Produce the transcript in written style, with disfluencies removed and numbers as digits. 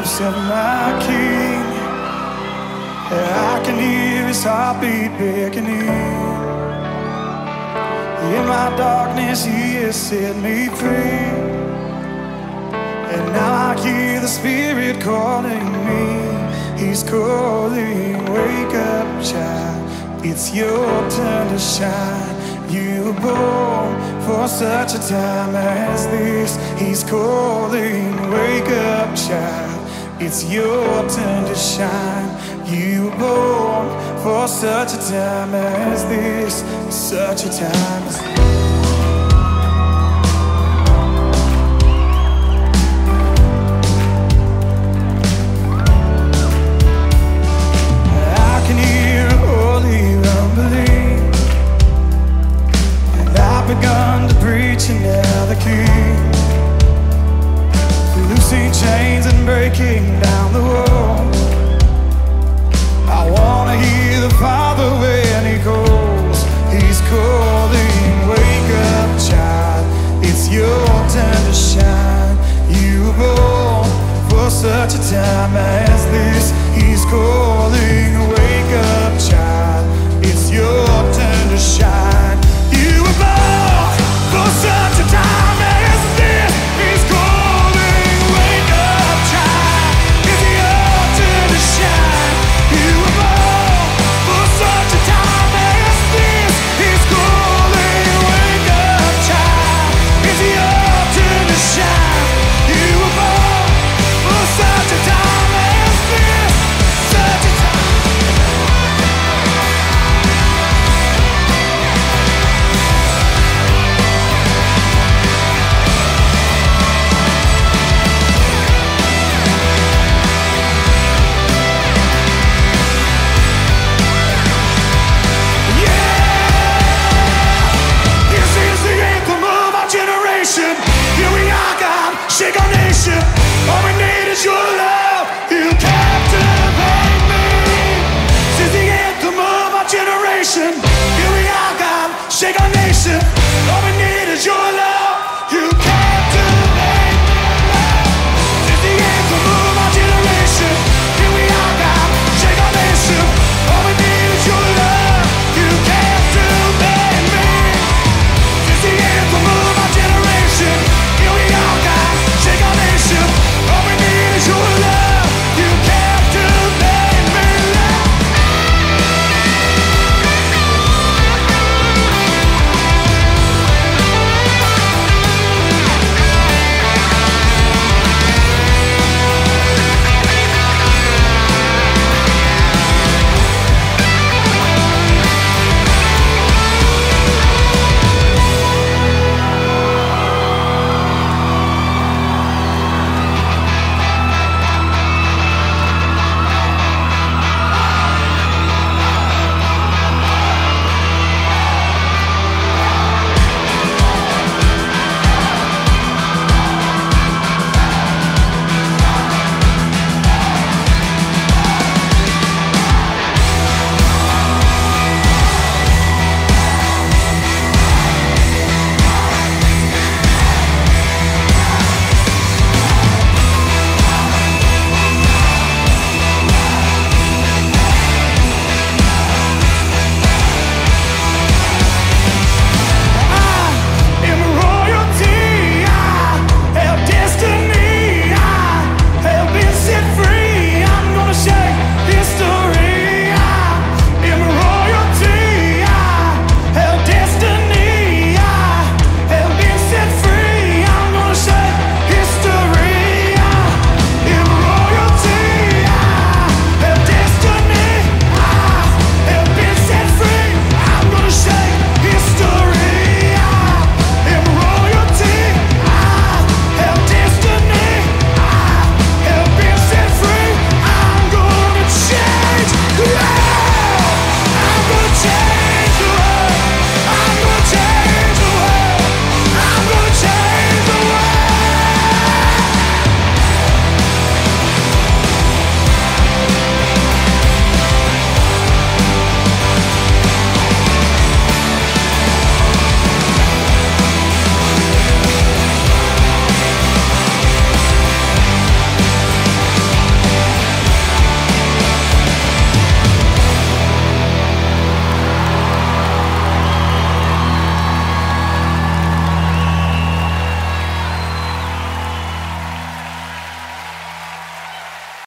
footsteps of my King. I can hear his heartbeat beckoning. In my darkness he has set me free, and now I hear the Spirit calling me. He's calling, wake up child, it's your turn to shine. You were born for such a time as this. He's calling, wake up child, it's your turn to shine. You were born for such a time as this, such a time as this. I can hear a holy rumbling, and I've begun to preach, and now the King, loosing chains and breaking down the walls. I wanna hear the Father when he calls. He's calling, wake up child, it's your turn to shine. You were born for such a time as this. He's calling, wake up child, it's your turn to shine. You were born for such a time as this. He's calling, wake up child, it's your turn to shine. You were born for such a time as this. He's calling, wake up child, it's your turn to shine. You were born for such a time as this, such a time. Shake our nation, all we need is your love. You captivate me. This is the anthem of our generation. Here we are, God. Shake our nation, all we need is your love. You captivate me.